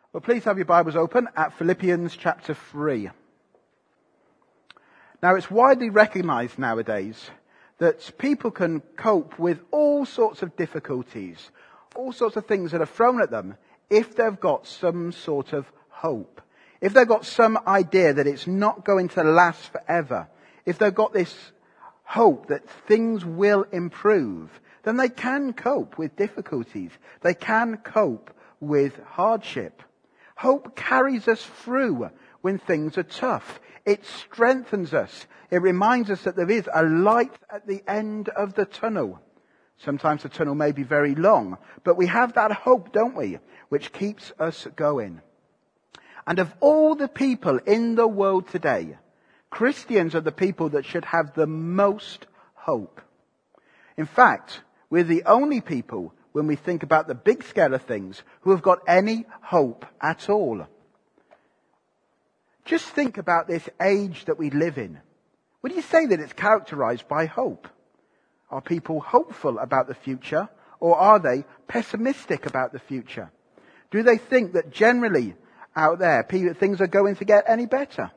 Well, please have your Bibles open at Philippians chapter 3. Now, it's widely recognized nowadays that people can cope with all sorts of difficulties, all sorts of things that are thrown at them if they've got some sort of hope. If they've got some idea that it's not going to last forever, if they've got this hope that things will improve, then they can cope with difficulties. They can cope with hardship. Hope carries us through when things are tough. It strengthens us. It reminds us that there is a light at the end of the tunnel. Sometimes the tunnel may be very long, but we have that hope, don't we, which keeps us going. And of all the people in the world today, Christians are the people that should have the most hope. In fact, we're the only people, when we think about the big scale of things, who have got any hope at all. Just think about this age that we live in. Would you say that it's characterized by hope? Are people hopeful about the future, or are they pessimistic about the future? Do they think that generally out there things are going to get any better?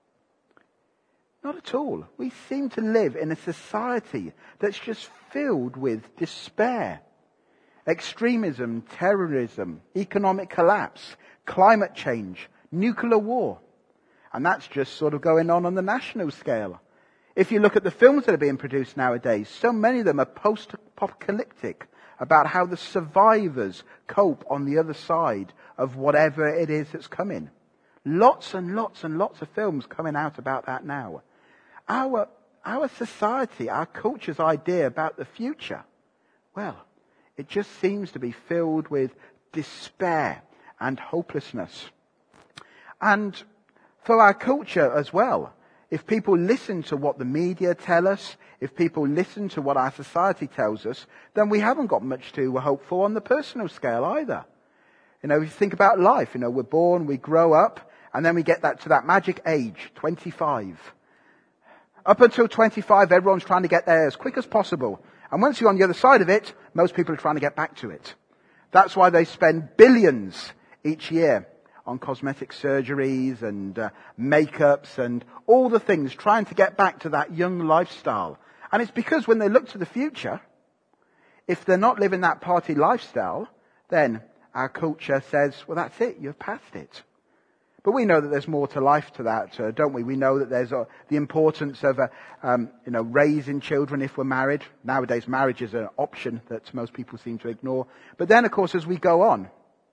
Not at all. We seem to live in a society that's just filled with despair. Extremism, terrorism, economic collapse, climate change, nuclear war. And that's just sort of going on the national scale. If you look at the films that are being produced nowadays, so many of them are post-apocalyptic about how the survivors cope on the other side of whatever it is that's coming. Lots and lots and lots of films coming out about that now. Our society, our culture's idea about the future, well, it just seems to be filled with despair and hopelessness. And for our culture as well, if people listen to what the media tell us, if people listen to what our society tells us, then we haven't got much to hope for on the personal scale either. You know, if you think about life, we're born, we grow up, and then we get to that magic age, 25. Up until 25, everyone's trying to get there as quick as possible. And once you're on the other side of it, most people are trying to get back to it. That's why they spend billions each year on cosmetic surgeries and makeups and all the things, trying to get back to that young lifestyle. And it's because when they look to the future, if they're not living that party lifestyle, then our culture says, well, that's it, you've passed it. But we know that there's more to life to that, don't we? We know that there's the importance of, raising children if we're married. Nowadays, marriage is an option that most people seem to ignore. But then, of course, as we go on,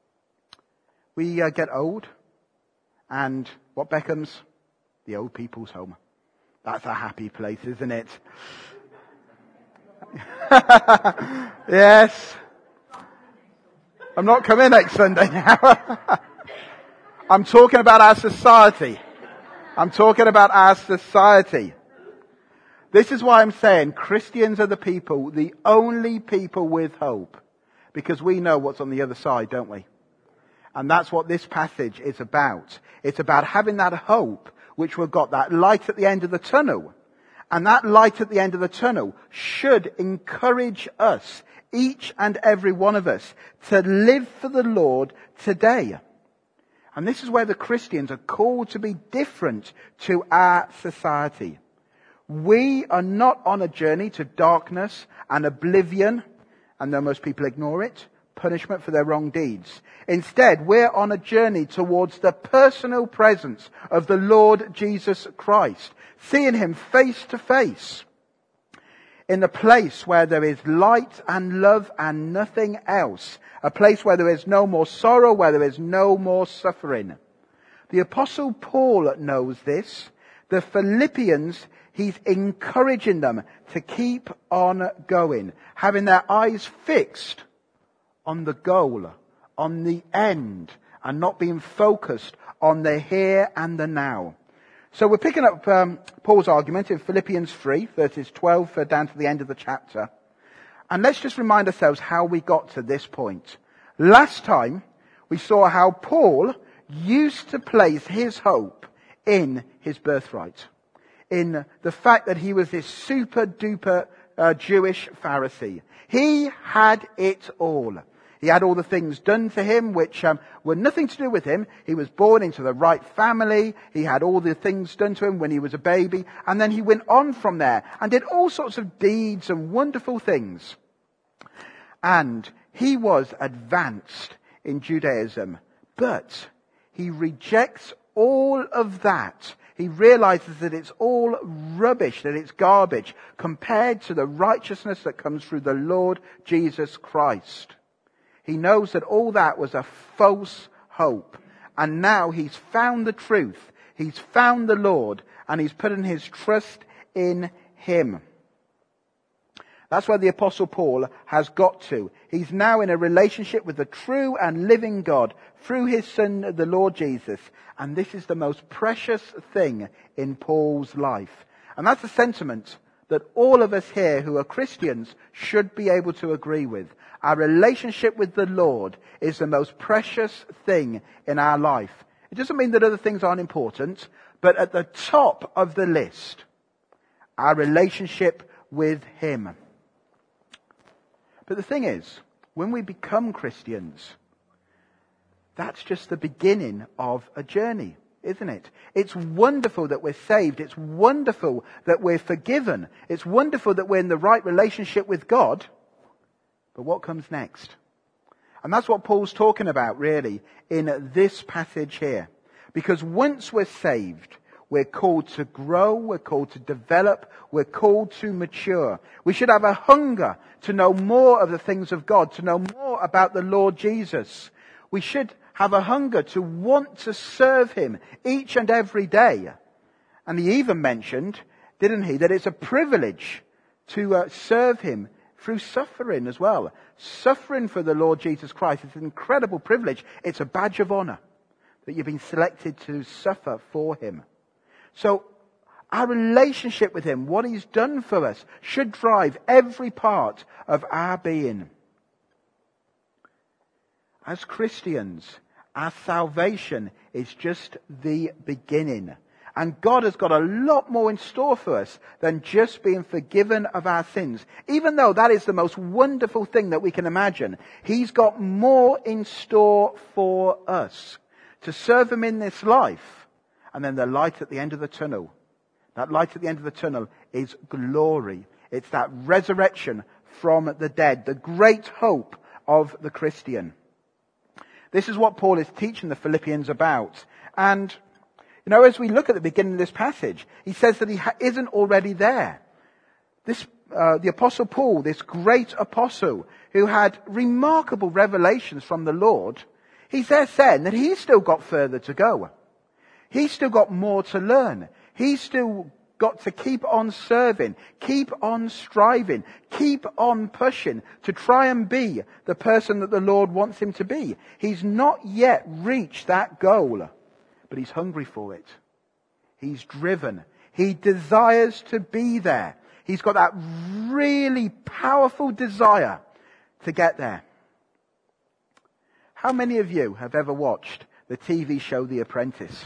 we get old, and what beckons? The old people's home. That's a happy place, isn't it? Yes. I'm not coming next Sunday now. I'm talking about our society. I'm talking about our society. This is why I'm saying Christians are the people, the only people with hope. Because we know what's on the other side, don't we? And that's what this passage is about. It's about having that hope, which we've got that light at the end of the tunnel. And that light at the end of the tunnel should encourage us, each and every one of us, to live for the Lord today. And this is where the Christians are called to be different to our society. We are not on a journey to darkness and oblivion, and though most people ignore it, punishment for their wrong deeds. Instead, we're on a journey towards the personal presence of the Lord Jesus Christ, seeing Him face to face, in the place where there is light and love and nothing else. A place where there is no more sorrow, where there is no more suffering. The Apostle Paul knows this. The Philippians, he's encouraging them to keep on going, having their eyes fixed on the goal, on the end, and not being focused on the here and the now. So we're picking up Paul's argument in Philippians 3, verses 12 down to the end of the chapter. And let's just remind ourselves how we got to this point. Last time, we saw how Paul used to place his hope in his birthright. In the fact that he was this super duper Jewish Pharisee. He had it all. He had all the things done to him which were nothing to do with him. He was born into the right family. He had all the things done to him when he was a baby. And then he went on from there and did all sorts of deeds and wonderful things. And he was advanced in Judaism. But he rejects all of that. He realizes that it's all rubbish, that it's garbage, compared to the righteousness that comes through the Lord Jesus Christ. He knows that all that was a false hope. And now he's found the truth. He's found the Lord. And he's putting his trust in him. That's where the Apostle Paul has got to. He's now in a relationship with the true and living God through his Son, the Lord Jesus. And this is the most precious thing in Paul's life. And that's a sentiment that all of us here who are Christians should be able to agree with. Our relationship with the Lord is the most precious thing in our life. It doesn't mean that other things aren't important, but at the top of the list, our relationship with him. But the thing is, when we become Christians, that's just the beginning of a journey, isn't it? It's wonderful that we're saved. It's wonderful that we're forgiven. It's wonderful that we're in the right relationship with God. But what comes next? And that's what Paul's talking about, really, in this passage here. Because once we're saved, we're called to grow, we're called to develop, we're called to mature. We should have a hunger to know more of the things of God, to know more about the Lord Jesus. We should have a hunger to want to serve him each and every day. And he even mentioned, didn't he, that it's a privilege to serve him through suffering as well. Suffering for the Lord Jesus Christ is an incredible privilege. It's a badge of honor that you've been selected to suffer for him. So our relationship with him, what he's done for us, should drive every part of our being. As Christians, our salvation is just the beginning. And God has got a lot more in store for us than just being forgiven of our sins. Even though that is the most wonderful thing that we can imagine, he's got more in store for us to serve him in this life. And then the light at the end of the tunnel. That light at the end of the tunnel is glory. It's that resurrection from the dead, the great hope of the Christian. This is what Paul is teaching the Philippians about. And, you know, as we look at the beginning of this passage, he says that he isn't already there. The Apostle Paul, this great apostle who had remarkable revelations from the Lord, he's there saying that he's still got further to go. He's still got more to learn. He's still got to keep on serving, keep on striving, keep on pushing to try and be the person that the Lord wants him to be. He's not yet reached that goal, but he's hungry for it. He's driven. He desires to be there. He's got that really powerful desire to get there. How many of you have ever watched the TV show The Apprentice?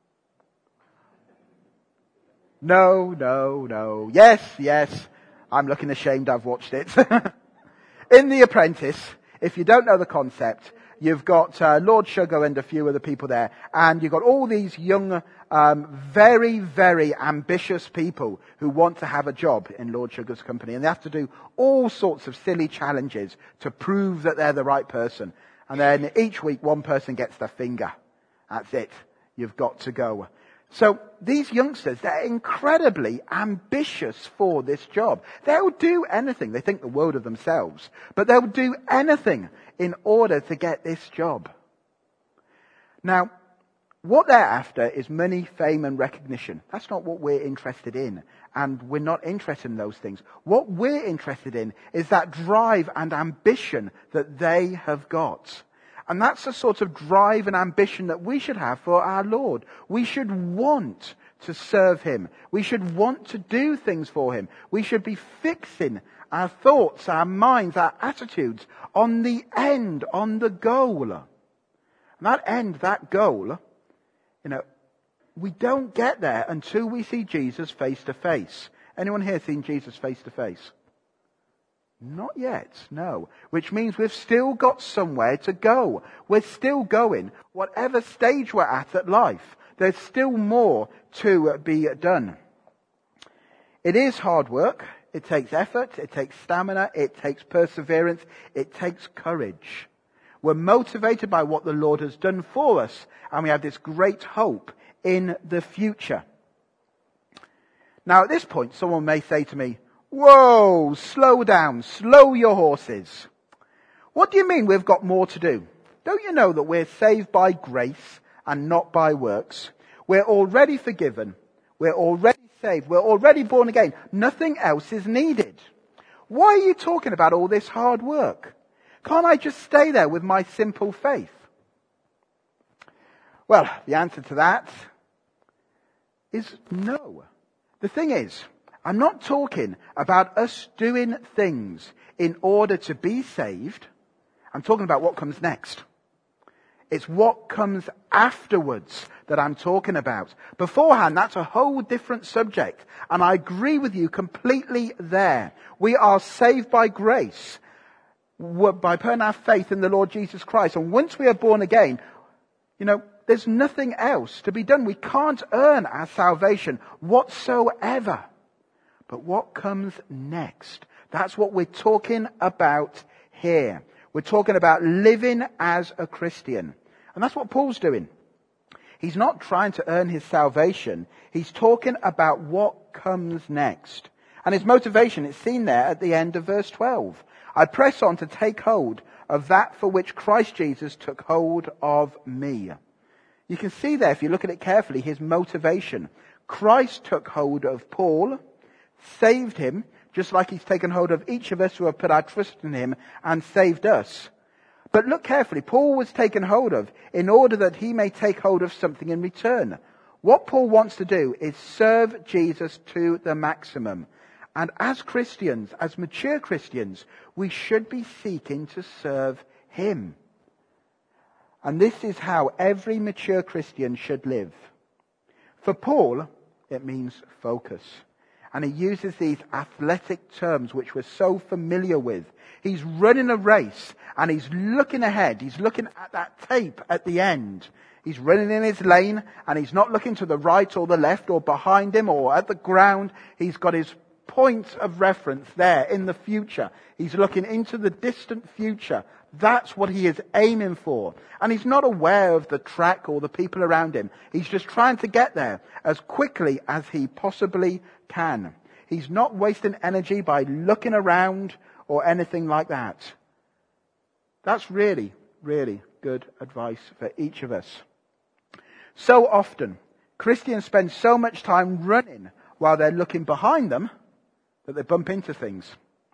No. Yes. I'm looking ashamed I've watched it. In The Apprentice, if you don't know the concept, you've got Lord Sugar and a few other people there. And you've got all these young, very, very ambitious people who want to have a job in Lord Sugar's company. And they have to do all sorts of silly challenges to prove that they're the right person. And then each week one person gets their finger. That's it. You've got to go. So these youngsters, they're incredibly ambitious for this job. They'll do anything. They think the world of themselves. But they'll do anything in order to get this job. Now, what they're after is money, fame and recognition. That's not what we're interested in. And we're not interested in those things. What we're interested in is that drive and ambition that they have got. And that's the sort of drive and ambition that we should have for our Lord. We should want to serve him. We should want to do things for him. We should be fixing our thoughts, our minds, our attitudes on the end, on the goal. And that end, that goal, we don't get there until we see Jesus face to face. Anyone here seen Jesus face to face? Not yet, no. Which means we've still got somewhere to go. We're still going. Whatever stage we're at life, there's still more to be done. It is hard work. It takes effort. It takes stamina. It takes perseverance. It takes courage. We're motivated by what the Lord has done for us, and we have this great hope in the future. Now, at this point, someone may say to me, "Whoa, slow down, slow your horses. What do you mean we've got more to do? Don't you know that we're saved by grace and not by works? We're already forgiven. We're already saved. We're already born again. Nothing else is needed. Why are you talking about all this hard work? Can't I just stay there with my simple faith?" Well, the answer to that is no. The thing is, I'm not talking about us doing things in order to be saved. I'm talking about what comes next. It's what comes afterwards that I'm talking about. Beforehand, that's a whole different subject. And I agree with you completely there. We are saved by grace, by putting our faith in the Lord Jesus Christ. And once we are born again, there's nothing else to be done. We can't earn our salvation whatsoever. But what comes next? That's what we're talking about here. We're talking about living as a Christian. And that's what Paul's doing. He's not trying to earn his salvation. He's talking about what comes next. And his motivation is seen there at the end of verse 12. "I press on to take hold of that for which Christ Jesus took hold of me." You can see there, if you look at it carefully, his motivation. Christ took hold of Paul, saved him, just like he's taken hold of each of us who have put our trust in him and saved us. But look carefully, Paul was taken hold of in order that he may take hold of something in return. What Paul wants to do is serve Jesus to the maximum. And as Christians, as mature Christians, we should be seeking to serve him. And this is how every mature Christian should live. For Paul, it means focus. And he uses these athletic terms which we're so familiar with. He's running a race and he's looking ahead. He's looking at that tape at the end. He's running in his lane and he's not looking to the right or the left or behind him or at the ground. He's got his point of reference there in the future. He's looking into the distant future. That's what he is aiming for. And he's not aware of the track or the people around him. He's just trying to get there as quickly as he possibly can. He's not wasting energy by looking around or anything like that. That's really, really good advice for each of us. So often, Christians spend so much time running while they're looking behind them that they bump into things.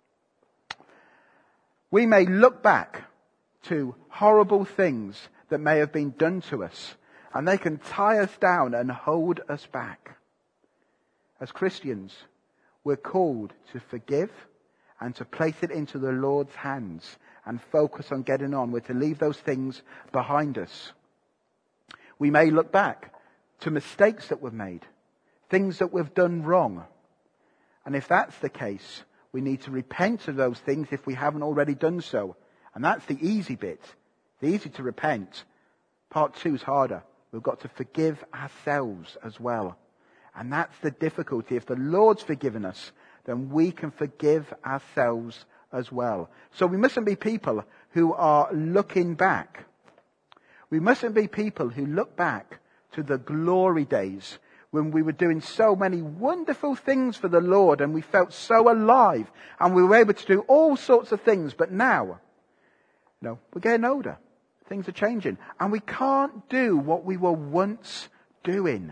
We may look back to horrible things that may have been done to us, and they can tie us down and hold us back. As Christians, we're called to forgive and to place it into the Lord's hands and focus on getting on. We're to leave those things behind us. We may look back to mistakes that we've made, things that we've done wrong. And if that's the case, we need to repent of those things if we haven't already done so. And that's the easy bit. The easy to repent. Part 2 is harder. We've got to forgive ourselves as well. And that's the difficulty. If the Lord's forgiven us, then we can forgive ourselves as well. So we mustn't be people who are looking back. We mustn't be people who look back to the glory days when we were doing so many wonderful things for the Lord and we felt so alive and we were able to do all sorts of things. But now, we're getting older. Things are changing. And we can't do what we were once doing.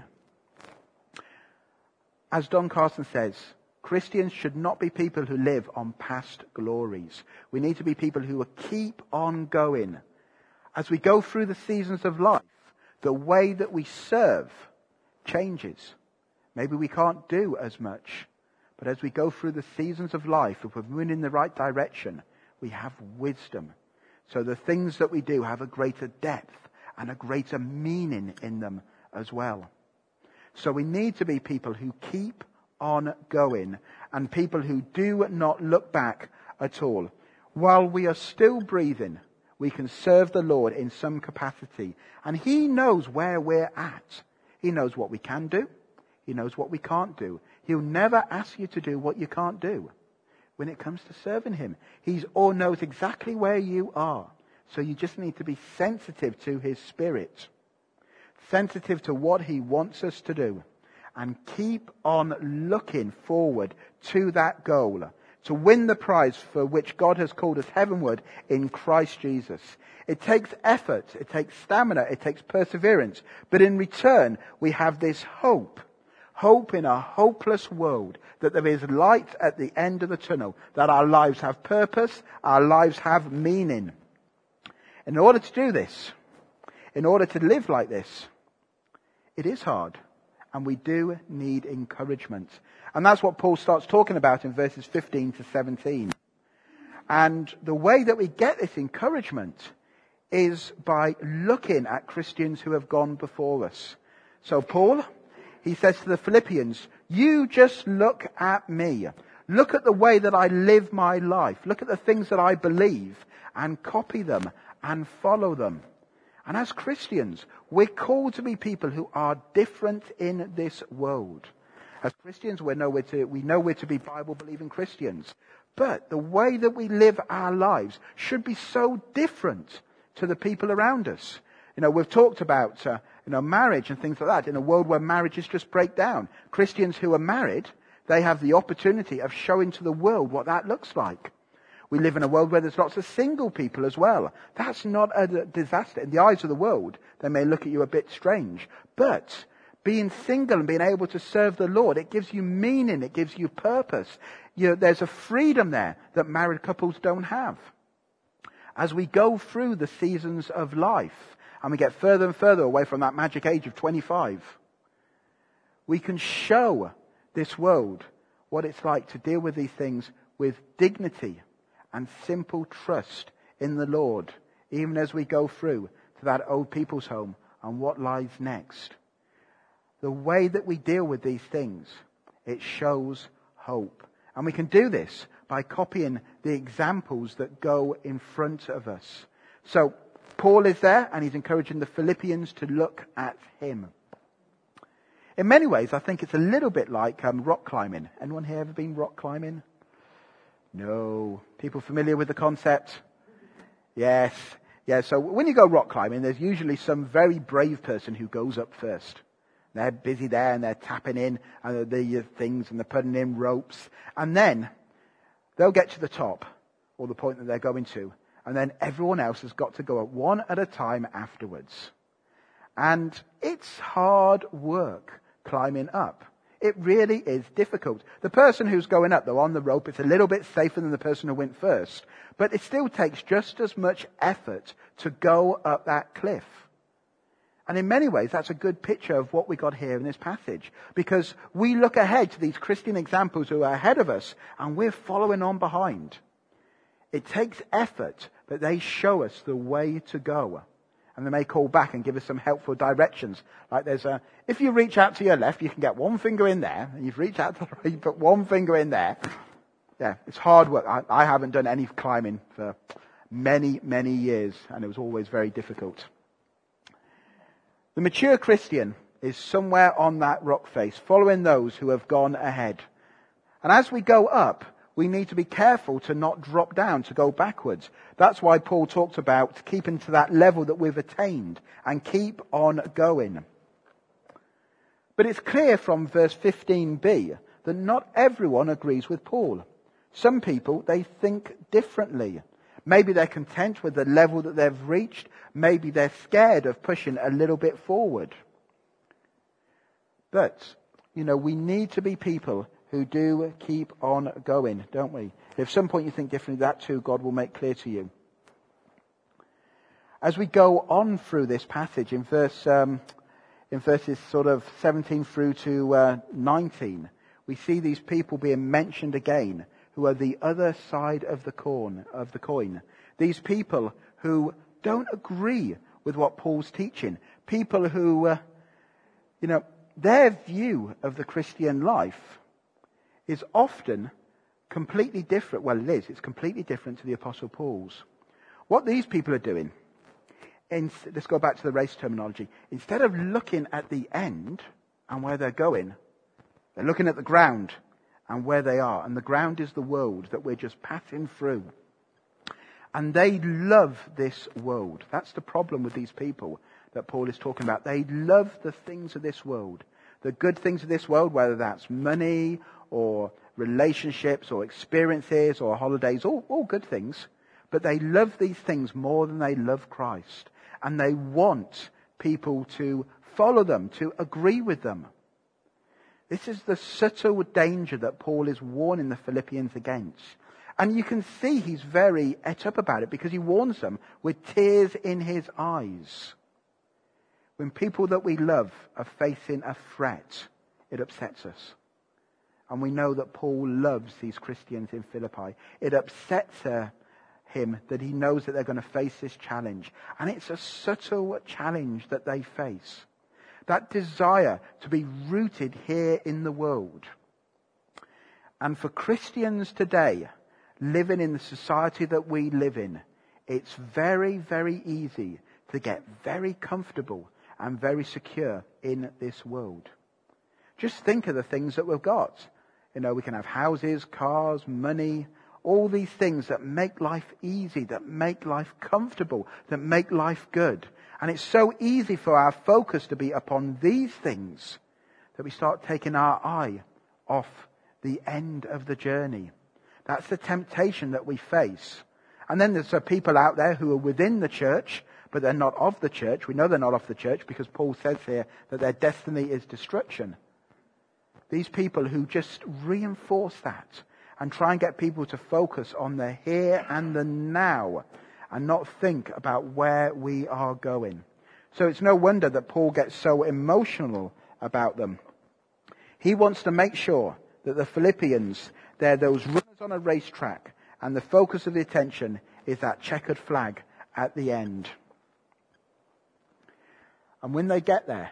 As Don Carson says, Christians should not be people who live on past glories. We need to be people who will keep on going. As we go through the seasons of life, the way that we serve changes. Maybe we can't do as much. But as we go through the seasons of life, if we're moving in the right direction, we have wisdom. So the things that we do have a greater depth and a greater meaning in them as well. So we need to be people who keep on going and people who do not look back at all. While we are still breathing, we can serve the Lord in some capacity. And He knows where we're at. He knows what we can do. He knows what we can't do. He'll never ask you to do what you can't do when it comes to serving Him. He knows exactly where you are. So you just need to be sensitive to His Spirit. Sensitive to what He wants us to do. And keep on looking forward to that goal. To win the prize for which God has called us heavenward in Christ Jesus. It takes effort, it takes stamina, it takes perseverance. But in return, we have this hope. Hope in a hopeless world. That there is light at the end of the tunnel. That our lives have purpose, our lives have meaning. In order to do this, in order to live like this, it is hard. And we do need encouragement. And that's what Paul starts talking about in verses 15 to 17. And the way that we get this encouragement is by looking at Christians who have gone before us. So Paul, he says to the Philippians, you just look at me. Look at the way that I live my life. Look at the things that I believe and copy them and follow them. And as Christians, we're called to be people who are different in this world. As Christians, we know we're to be Bible-believing Christians. But the way that we live our lives should be so different to the people around us. We've talked about, marriage and things like that in a world where marriages just break down. Christians who are married, they have the opportunity of showing to the world what that looks like. We live in a world where there's lots of single people as well. That's not a disaster. In the eyes of the world, they may look at you a bit strange. But being single and being able to serve the Lord, it gives you meaning, it gives you purpose. There's a freedom there that married couples don't have. As we go through the seasons of life, and we get further and further away from that magic age of 25, we can show this world what it's like to deal with these things with dignity and simple trust in the Lord, even as we go through to that old people's home and what lies next. The way that we deal with these things, it shows hope. And we can do this by copying the examples that go in front of us. So Paul is there and he's encouraging the Philippians to look at him. In many ways, I think it's a little bit like rock climbing. Anyone here ever been rock climbing? No. People familiar with the concept? Yes. Yeah, so when you go rock climbing, there's usually some very brave person who goes up first. They're busy there and they're tapping in the things and they're putting in ropes. And then they'll get to the top, or the point that they're going to. And then everyone else has got to go up one at a time afterwards. And it's hard work climbing up. It really is difficult. The person who's going up, though, on the rope, it's a little bit safer than the person who went first. But it still takes just as much effort to go up that cliff. And in many ways, that's a good picture of what we got here in this passage. Because we look ahead to these Christian examples who are ahead of us, and we're following on behind. It takes effort, but they show us the way to go. And they may call back and give us some helpful directions. Like if you reach out to your left, you can get one finger in there. And you've reached out to the right, you put one finger in there. Yeah, it's hard work. I haven't done any climbing for many, many years. And it was always very difficult. The mature Christian is somewhere on that rock face, following those who have gone ahead. And as we go up, we need to be careful to not drop down, to go backwards. That's why Paul talked about keeping to that level that we've attained and keep on going. But it's clear from verse 15b that not everyone agrees with Paul. Some people, they think differently. Maybe they're content with the level that they've reached. Maybe they're scared of pushing a little bit forward. But, we need to be people who do keep on going, don't we? If at some point you think differently, that too God will make clear to you. As we go on through this passage in verses sort of 17 through to 19, we see these people being mentioned again, who are the other side of the coin. These people who don't agree with what Paul's teaching. People who, their view of the Christian life is often completely different. Well, it is. It's completely different to the Apostle Paul's. What these people are doing, let's go back to the race terminology. Instead of looking at the end and where they're going, they're looking at the ground and where they are. And the ground is the world that we're just passing through. And they love this world. That's the problem with these people that Paul is talking about. They love the things of this world. The good things of this world, whether that's money or relationships or experiences or holidays, all good things. But they love these things more than they love Christ. And they want people to follow them, to agree with them. This is the subtle danger that Paul is warning the Philippians against. And you can see he's very et up about it because he warns them with tears in his eyes. When people that we love are facing a threat, it upsets us. And we know that Paul loves these Christians in Philippi. It upsets him that he knows that they're going to face this challenge. And it's a subtle challenge that they face. That desire to be rooted here in the world. And for Christians today, living in the society that we live in, it's very, very easy to get very comfortable and very secure in this world. Just think of the things that we've got. You know, we can have houses, cars, money, all these things that make life easy, that make life comfortable, that make life good. And it's so easy for our focus to be upon these things that we start taking our eye off the end of the journey. That's the temptation that we face. And then there's people out there who are within the church, but they're not of the church. We know they're not of the church because Paul says here that their destiny is destruction. These people who just reinforce that and try and get people to focus on the here and the now and not think about where we are going. So it's no wonder that Paul gets so emotional about them. He wants to make sure that the Philippians, they're those runners on a racetrack, and the focus of the attention is that checkered flag at the end. And when they get there,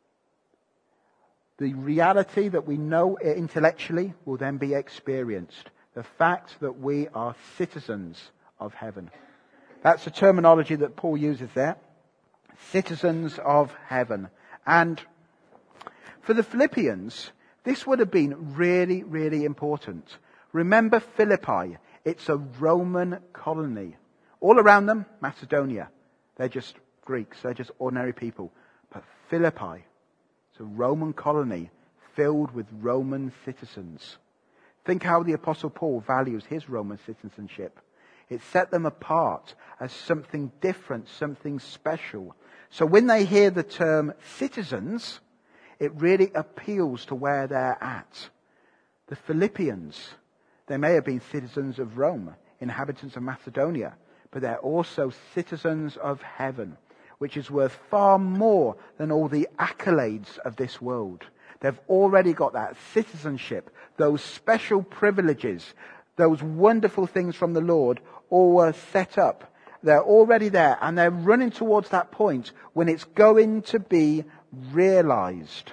the reality that we know intellectually will then be experienced. The fact that we are citizens of heaven. That's the terminology that Paul uses there. Citizens of heaven. And for the Philippians, this would have been really, really important. Remember Philippi. It's a Roman colony. All around them, Macedonia. They're just Greeks. They're just ordinary people. But Philippi, it's a Roman colony filled with Roman citizens. Think how the Apostle Paul values his Roman citizenship. It set them apart as something different, something special. So when they hear the term citizens, it really appeals to where they're at. The Philippians, they may have been citizens of Rome, inhabitants of Macedonia, but they're also citizens of heaven, which is worth far more than all the accolades of this world. They've already got that citizenship, those special privileges, those wonderful things from the Lord, all were set up. They're already there, and they're running towards that point when it's going to be realized.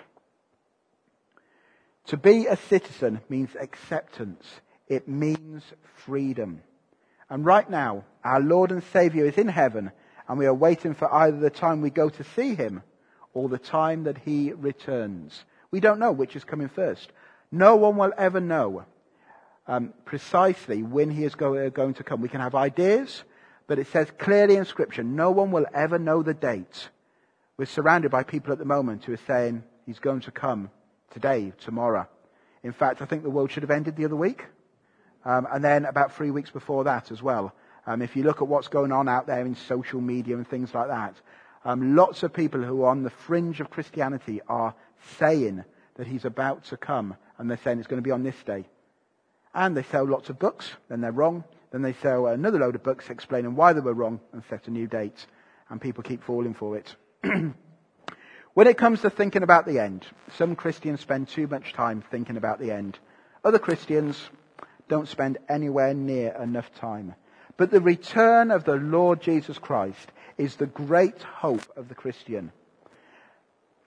To be a citizen means acceptance. It means freedom. And right now, our Lord and Saviour is in heaven, and we are waiting for either the time we go to see him or the time that he returns. We don't know which is coming first. No one will ever know precisely when he is going to come. We can have ideas, but it says clearly in Scripture, no one will ever know the date. We're surrounded by people at the moment who are saying he's going to come today, tomorrow. In fact, I think the world should have ended the other week. And then about 3 weeks before that as well. If you look at what's going on out there in social media and things like that, lots of people who are on the fringe of Christianity are saying that he's about to come, and they're saying it's going to be on this day. And they sell lots of books, then they're wrong. Then they sell another load of books explaining why they were wrong and set a new date. And people keep falling for it. When it comes to thinking about the end, some Christians spend too much time thinking about the end. Other Christians don't spend anywhere near enough time. But the return of the Lord Jesus Christ is the great hope of the Christian.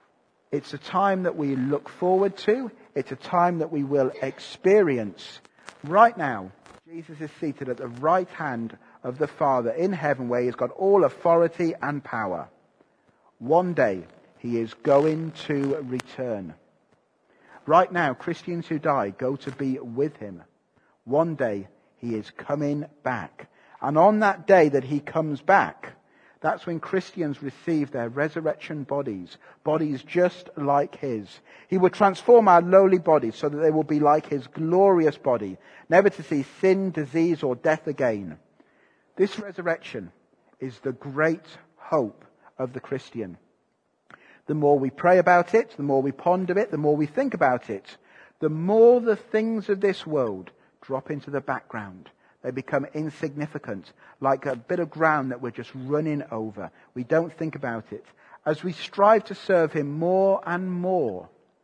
It's a time that we look forward to. It's a time that we will experience Right now, Jesus is seated at the right hand of the Father in heaven, where he's got all authority and power. One day, he is going to return. Right now, Christians who die go to be with him. One day, he is coming back. And on that day that he comes back, that's when Christians receive their resurrection bodies, bodies just like his. He will transform our lowly bodies so that they will be like his glorious body, never to see sin, disease, or death again. This resurrection is the great hope of the Christian. The more we pray about it, the more we ponder it, the more we think about it, the more the things of this world drop into the background. They become insignificant, like a bit of ground that we're just running over. We don't think about it. As we strive to serve him more and more,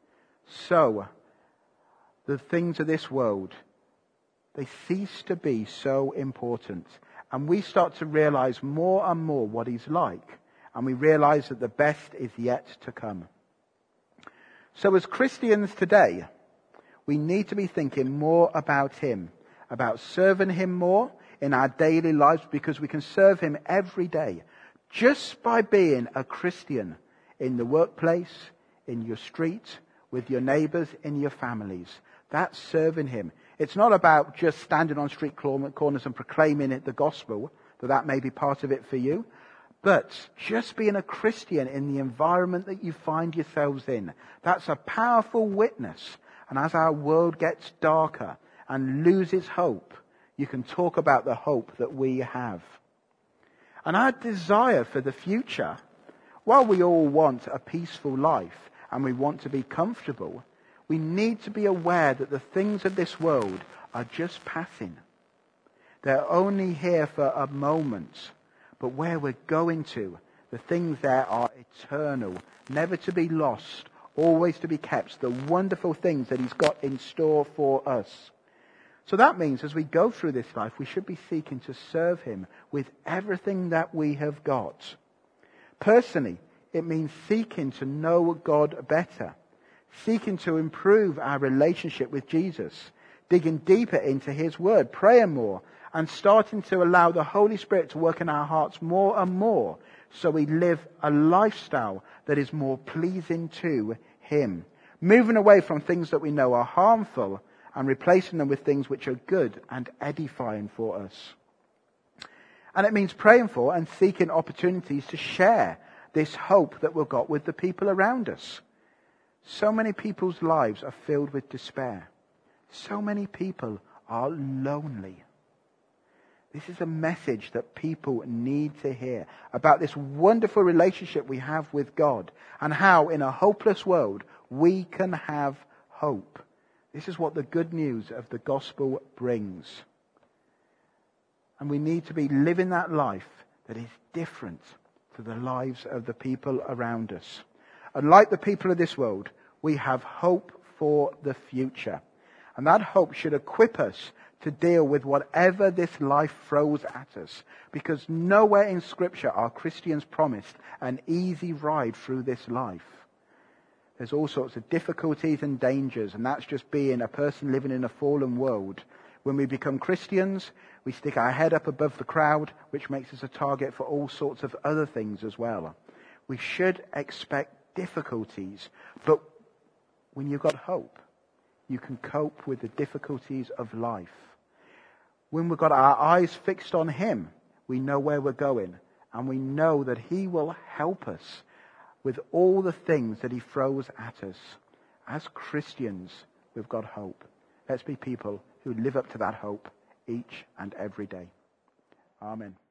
so the things of this world, they cease to be so important. And we start to realize more and more what he's like. And we realize that the best is yet to come. So as Christians today, we need to be thinking more about him, about serving him more in our daily lives, because we can serve him every day just by being a Christian in the workplace, in your street, with your neighbors, in your families. That's serving him. It's not about just standing on street corners and proclaiming it, the gospel, though that may be part of it for you, but just being a Christian in the environment that you find yourselves in. That's a powerful witness. And as our world gets darker and loses hope, you can talk about the hope that we have. And our desire for the future, while we all want a peaceful life and we want to be comfortable, we need to be aware that the things of this world are just passing. They're only here for a moment. But where we're going to, the things there are eternal, never to be lost, always to be kept, the wonderful things that he's got in store for us. So that means as we go through this life, we should be seeking to serve him with everything that we have got. Personally, it means seeking to know God better, seeking to improve our relationship with Jesus, digging deeper into his word, praying more, and starting to allow the Holy Spirit to work in our hearts more and more, so we live a lifestyle that is more pleasing to him. Moving away from things that we know are harmful and replacing them with things which are good and edifying for us. And it means praying for and seeking opportunities to share this hope that we've got with the people around us. So many people's lives are filled with despair. So many people are lonely. This is a message that people need to hear about this wonderful relationship we have with God and how in a hopeless world we can have hope. This is what the good news of the gospel brings. And we need to be living that life that is different to the lives of the people around us. And like the people of this world, we have hope for the future. And that hope should equip us to deal with whatever this life throws at us. Because nowhere in Scripture are Christians promised an easy ride through this life. There's all sorts of difficulties and dangers, and that's just being a person living in a fallen world. When we become Christians, we stick our head up above the crowd, which makes us a target for all sorts of other things as well. We should expect difficulties, but when you've got hope, you can cope with the difficulties of life. When we've got our eyes fixed on him, we know where we're going, and we know that he will help us with all the things that he throws at us. As Christians, we've got hope. Let's be people who live up to that hope each and every day. Amen.